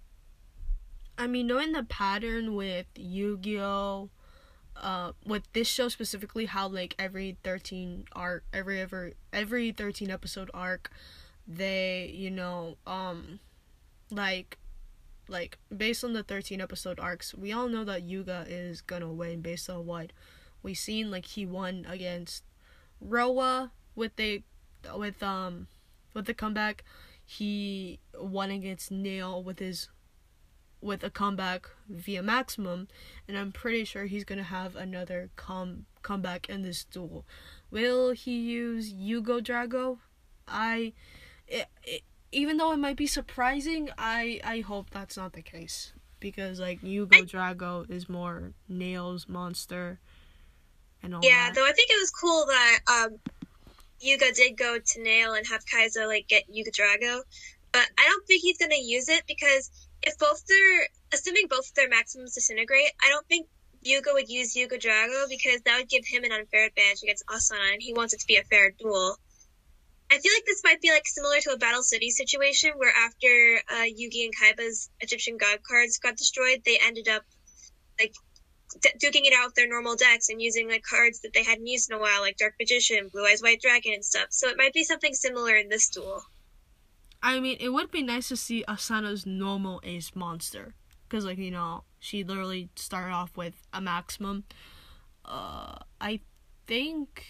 I mean, knowing the pattern with Yu-Gi-Oh, uh, with this show specifically, how like every thirteen arc, every every every thirteen episode arc, they, you know, um, like, like based on the thirteen episode arcs, we all know that Yuga is gonna win based on what we seen. Like, he won against Roa with the with um with the comeback. He won against Nail with his with a comeback via Maximum, and I'm pretty sure he's gonna have another come comeback in this duel. Will he use Yugo Drago? I, it, it, even though it might be surprising, I I hope that's not the case, because like Yugo Drago is more Nail's monster and all yeah, that. though I think it was cool that um Yuga did go to Nail and have Kaizo like get Yuga Drago, but I don't think he's gonna use it, because if both their, assuming both their Maximums disintegrate, I don't think Yuga would use Yuga Drago, because that would give him an unfair advantage against Asuna, and he wants it to be a fair duel. I feel like this might be like similar to a Battle City situation, where after uh, Yugi and Kaiba's Egyptian God cards got destroyed, they ended up like d- duking it out with their normal decks and using like cards that they hadn't used in a while, like Dark Magician, Blue Eyes White Dragon, and stuff. So it might be something similar in this duel. I mean, it would be nice to see Asuna's normal ace monster, because, like, you know, she literally started off with a Maximum. Uh, I think...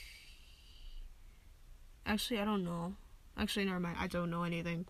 Actually, I don't know. Actually, never mind. I don't know anything.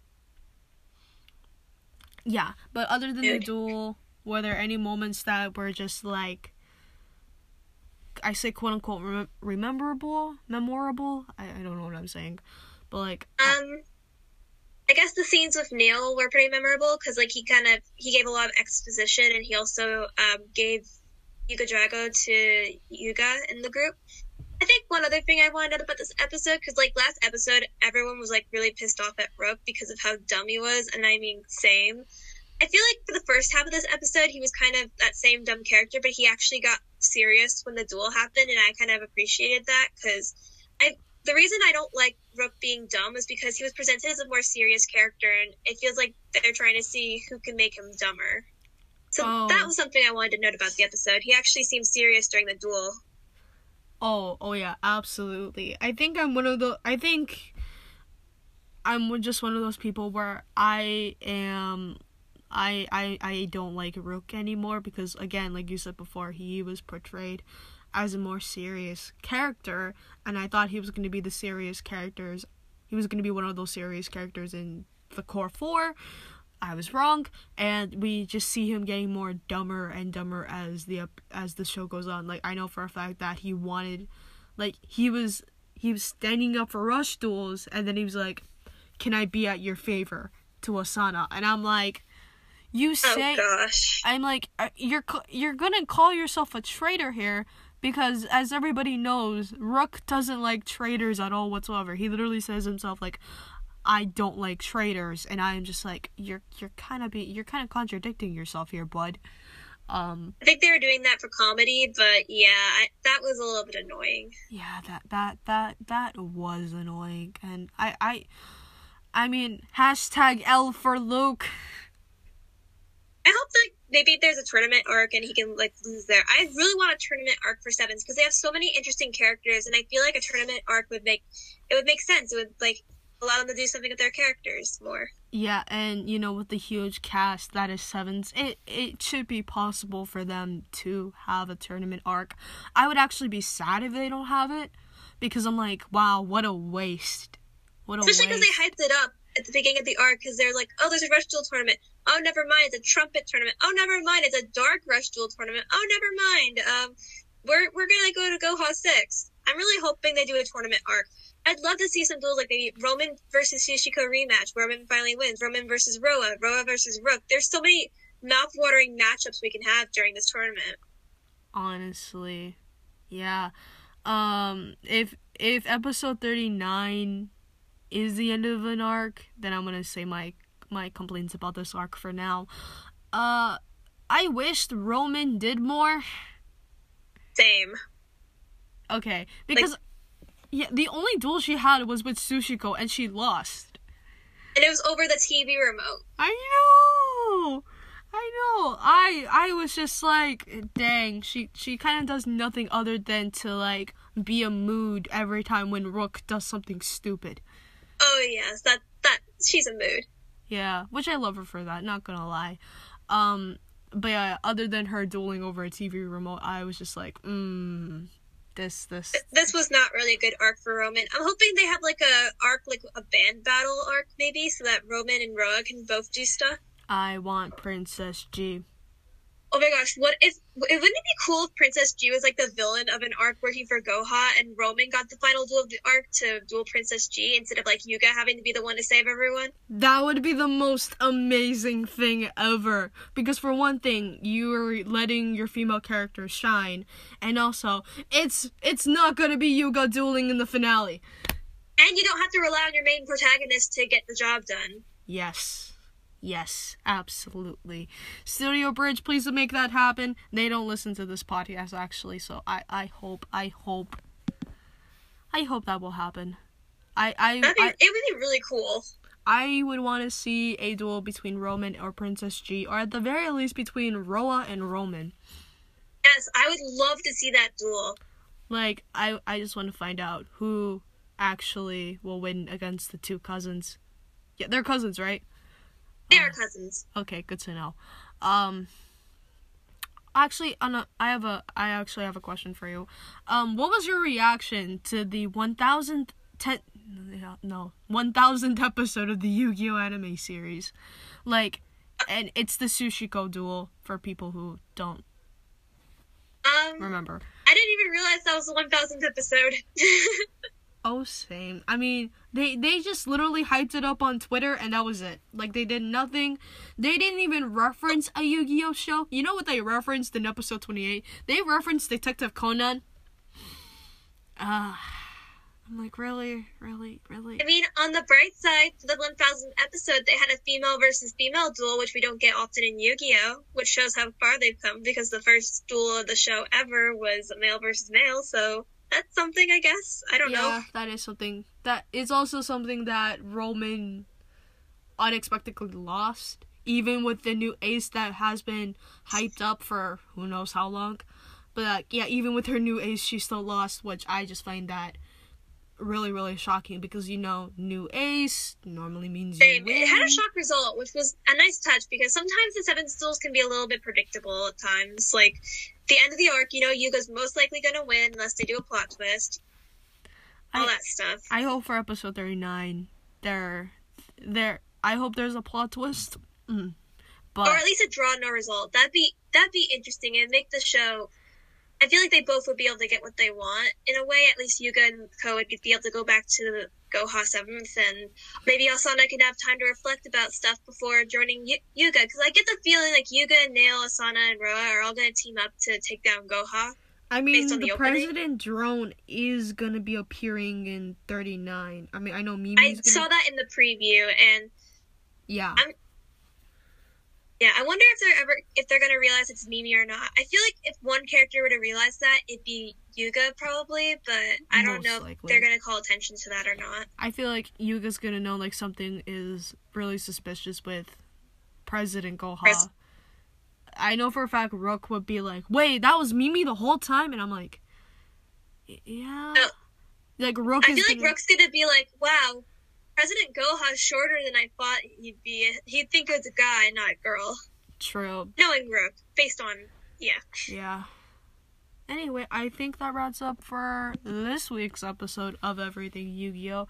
Yeah, but other than the duel, were there any moments that were just, like, I say quote-unquote rem- rememberable? Memorable? I, I don't know what I'm saying. But, like... Um... I guess the scenes with Nail were pretty memorable, because like he kind of he gave a lot of exposition, and he also um, gave Yuga Drago to Yuga in the group. I think one other thing I wanted to note about this episode, because like last episode everyone was like really pissed off at Rook because of how dumb he was, and I mean same. I feel like for the first half of this episode he was kind of that same dumb character, but he actually got serious when the duel happened, and I kind of appreciated that, because I. The reason I don't like Rook being dumb is because he was presented as a more serious character, and it feels like they're trying to see who can make him dumber. So oh. that was something I wanted to note about the episode. He actually seemed serious during the duel. Oh, oh yeah, absolutely. I think I'm one of the, I think I'm just one of those people where I am, I, I, I don't like Rook anymore, because again, like you said before, he was portrayed as a more serious character, and I thought he was going to be the serious characters. He was going to be one of those serious characters in the core four. I was wrong, and we just see him getting more dumber and dumber as the as the show goes on. Like, I know for a fact that he wanted, like, he was he was standing up for rush duels, and then he was like, "Can I be at your favor?" to Asana, and I'm like, you say, oh gosh, I'm like, you're you're gonna call yourself a traitor here, because as everybody knows, Rook doesn't like traitors at all whatsoever. He literally says himself like, I don't like traitors, and I am just like, you're you're kind of be you're kind of contradicting yourself here, bud. Um, I think they were doing that for comedy, but yeah, I, that was a little bit annoying. Yeah, that that that that was annoying, and I I, I mean, hashtag L for Luke. I hope like maybe there's a tournament arc and he can like lose there. I really want a tournament arc for Sevens because they have so many interesting characters, and I feel like a tournament arc would make it would make sense. It would like allow them to do something with their characters more. Yeah, and you know, with the huge cast that is Sevens, it it should be possible for them to have a tournament arc. I would actually be sad if they don't have it, because I'm like, wow, what a waste. What a Especially because waste. they hyped it up at the beginning of the arc, because they're like, oh, there's a Rush Duel tournament. Oh, never mind, it's a trumpet tournament. Oh, never mind, it's a dark Rush Duel tournament. Oh, never mind. Um, we're we're gonna go to Goha six. I'm really hoping they do a tournament arc. I'd love to see some duels like maybe Roman versus Shishiko rematch. Roman finally wins. Roman versus Roa. Roa versus Rook. There's so many mouth-watering matchups we can have during this tournament. Honestly, yeah. Um, if if episode thirty-nine is the end of an arc, then I'm gonna say my my complaints about this arc for now. Uh, I wished Roman did more. Same. Okay, because like, yeah, the only duel she had was with Tsuchiko, and she lost. And it was over the T V remote. I know, I know. I I was just like, dang. She she kind of does nothing other than to like be a mood every time when Rook does something stupid. Oh yes, that that she's a mood. Yeah, which I love her for that. Not gonna lie. Um, but yeah, other than her dueling over a T V remote, I was just like, mmm. This this this was not really a good arc for Roman. I'm hoping they have like a arc, like a band battle arc maybe, so that Roman and Roa can both do stuff. I want Princess G. Oh my gosh, what if, wouldn't it be cool if Princess G was like the villain of an arc working for Goha and Roman got the final duel of the arc to duel Princess G instead of like Yuga having to be the one to save everyone? That would be the most amazing thing ever. Because for one thing, you're letting your female characters shine, and also, it's it's not gonna be Yuga dueling in the finale. And you don't have to rely on your main protagonist to get the job done. Yes. Yes, absolutely. Studio Bridge, please make that happen. They don't listen to this podcast, actually, so I, I hope, I hope, I hope that will happen. I, I, That'd be, I it would be really cool. I would want to see a duel between Roman or Princess G, or at the very least between Roa and Roman. Yes, I would love to see that duel. Like, I, I just want to find out who actually will win against the two cousins. Yeah, they're cousins, right? They are cousins. Okay, good to know. Um, actually, Anna, I have a, I actually have a question for you. Um, what was your reaction to the one thousandth, ten, no, one thousandth episode of the Yu-Gi-Oh! Anime series? Like, and it's the Tsuchiko duel for people who don't um, remember. I didn't even realize that was the one thousandth episode. Oh, same. I mean, they they just literally hyped it up on Twitter, and that was it. Like, they did nothing. They didn't even reference a Yu-Gi-Oh! Show. You know what they referenced in episode twenty-eight? They referenced Detective Conan. Ah, uh, I'm like, really? Really? Really? I mean, on the bright side, for the one thousandth episode, they had a female versus female duel, which we don't get often in Yu-Gi-Oh!, which shows how far they've come, because the first duel of the show ever was male versus male, so that's something, I guess. I don't yeah, know. Yeah, that is something. That is also something that Roman unexpectedly lost, even with the new ace that has been hyped up for who knows how long. But, uh, yeah, even with her new ace, she still lost, which I just find that really, really shocking, because, you know, new ace normally means you Same. win. It had a shock result, which was a nice touch, because sometimes the seven duels can be a little bit predictable at times. Like, the end of the arc, you know, Yuga's most likely going to win unless they do a plot twist. All I, that stuff. I hope for episode thirty-nine, there, there, I hope there's a plot twist. Mm. But, or at least a draw, no result. That'd be, that'd be interesting and make the show I feel like they both would be able to get what they want in a way. At least Yuga and Ko would be able to go back to the Goha seventh, and maybe Asana could have time to reflect about stuff before joining y- Yuga. Because I get the feeling like Yuga, Nail, Asana, and Roa are all going to team up to take down Goha. I mean, the, the opening. President Drone is going to be appearing in thirty-nine. I mean, I know Mimi's I gonna... saw that in the preview, and yeah. I'm Yeah, I wonder if they're ever if they're gonna realize it's Mimi or not. I feel like if one character were to realize that, it'd be Yuga probably, but I don't Most know likely. if they're gonna call attention to that or not. I feel like Yuga's gonna know like something is really suspicious with President Goha. Pres- I know for a fact Rook would be like, "Wait, that was Mimi the whole time," and I'm like, "Yeah." No. Like Rook. I is feel gonna... like Rook's gonna be like, "Wow, President Goha's shorter than I thought he'd be. He'd think it's a guy, not a girl." True. Knowing Rook, based on, yeah. Yeah. Anyway, I think that wraps up for this week's episode of Everything Yu-Gi-Oh!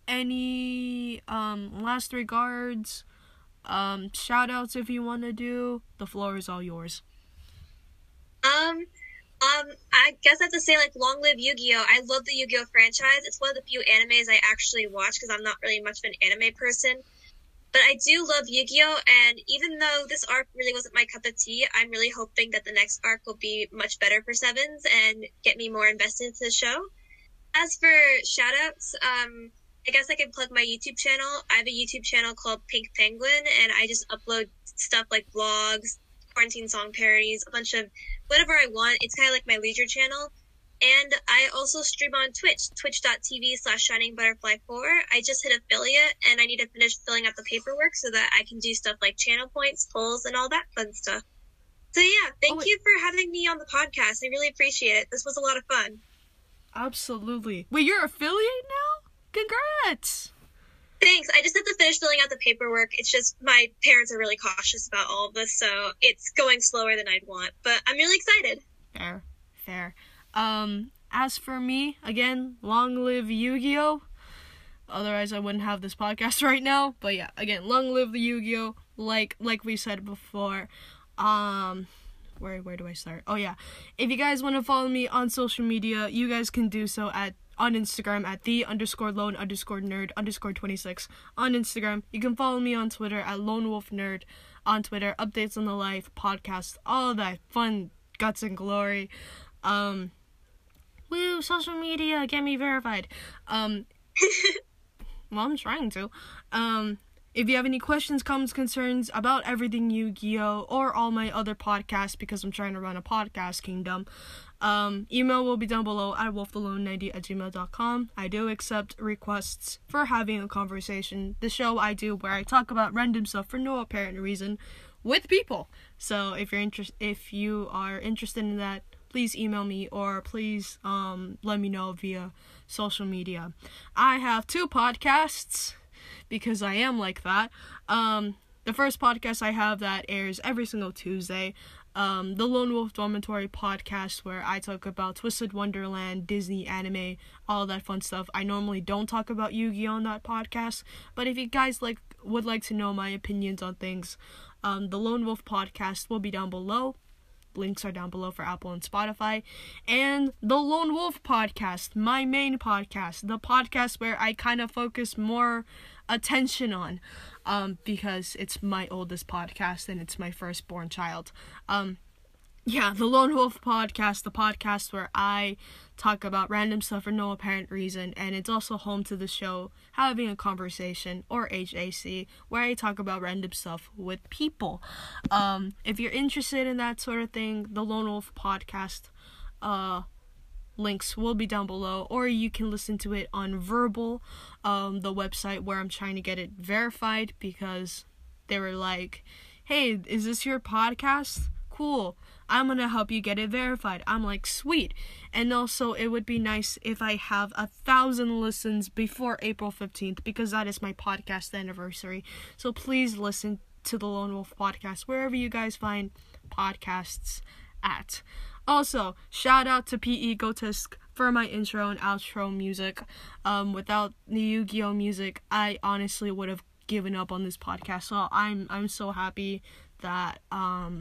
Any um last regards, um shout outs if you want to do, the floor is all yours. Um, um, I guess I have to say, like, long live Yu-Gi-Oh! I love the Yu-Gi-Oh! franchise. It's one of the few animes I actually watch because I'm not really much of an anime person. But I do love Yu-Gi-Oh! And even though this arc really wasn't my cup of tea, I'm really hoping that the next arc will be much better for Sevens and get me more invested into the show. As for shoutouts, um, I guess I can plug my YouTube channel. I have a YouTube channel called Pink Penguin, and I just upload stuff like vlogs, quarantine song parodies, a bunch of whatever I want. It's kind of like my leisure channel. And I also stream on Twitch, twitch.tv slash shiningbutterfly4. I just hit affiliate, and I need to finish filling out the paperwork so that I can do stuff like channel points, polls, and all that fun stuff. So yeah, thank oh, you for having me on the podcast. I really appreciate it. This was a lot of fun. Absolutely. Wait, you're affiliate now? Congrats! Thanks. I just have to finish filling out the paperwork. It's just my parents are really cautious about all of this, so it's going slower than I'd want. But I'm really excited. Fair. Fair. Um, as for me, again, long live Yu-Gi-Oh! Otherwise I wouldn't have this podcast right now. But yeah, again, long live the Yu-Gi-Oh! Like, like we said before. Um, where, where do I start? Oh yeah. If you guys want to follow me on social media, you guys can do so at, on Instagram at the underscore lone underscore nerd underscore twenty-six on Instagram. You can follow me on Twitter at lone wolf nerd on Twitter. Updates on the life, podcast, all that fun guts and glory. Um, Woo, social media, get me verified. Um, well, I'm trying to. Um, if you have any questions, comments, concerns about everything Yu-Gi-Oh! Or all my other podcasts, because I'm trying to run a podcast kingdom, um, email will be down below at wolf the lone ninety at gmail dot com. I do accept requests for having a conversation. The show I do where I talk about random stuff for no apparent reason with people. So if you're inter- if you are interested in that, please email me or please um, let me know via social media. I have two podcasts because I am like that. Um, the first podcast I have that airs every single Tuesday, um, the Lone Wolf Dormitory podcast, where I talk about Twisted Wonderland, Disney, anime, all that fun stuff. I normally don't talk about Yu-Gi-Oh! On that podcast, but if you guys like would like to know my opinions on things, um, the Lone Wolf podcast will be down below. Links are down below for Apple and Spotify. And the Lone Wolf podcast, my main podcast, the podcast where I kind of focus more attention on, um, because it's my oldest podcast and it's my firstborn child. Um, yeah, the Lone Wolf podcast, the podcast where I talk about random stuff for no apparent reason, and it's also home to the show Having a Conversation, or H A C, where I talk about random stuff with people. Um, if you're interested in that sort of thing, the Lone Wolf podcast, uh, links will be down below, or you can listen to it on Verbal, um, the website where I'm trying to get it verified, because they were like, hey, is this your podcast? Cool. I'm gonna help you get it verified. I'm like, sweet. And also, it would be nice if I have a thousand listens before April fifteenth, because that is my podcast anniversary. So please listen to the Lone Wolf podcast wherever you guys find podcasts at. Also, shout out to P E Gotisk for my intro and outro music. Um, without the Yu-Gi-Oh! Music, I honestly would have given up on this podcast. So I'm I'm so happy that um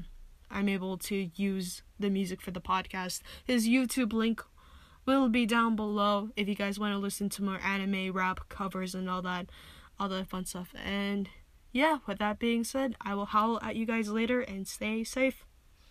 I'm able to use the music for the podcast. His YouTube link will be down below if you guys want to listen to more anime, rap, covers, and all that, all that fun stuff. And yeah, with that being said, I will howl at you guys later, and stay safe.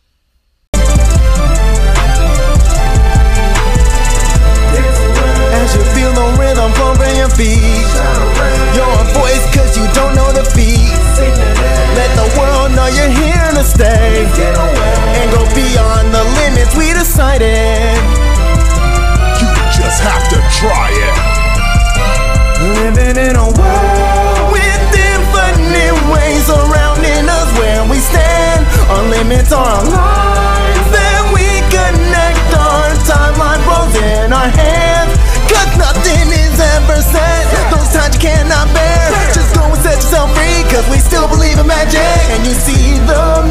As you feel the rhythm pumping your feet, your voice cause you don't know the beat. Let the world know you're here to stay, and go beyond the limits we decided. You just have to try it. Living in a world with infinite ways surrounding us where we stand. Our limits are our lives, then we connect. Our timeline rolls in our hands, cause nothing is ever said. Those times you cannot bear, just go and set yourself free, cause we still believe in magic. And you see the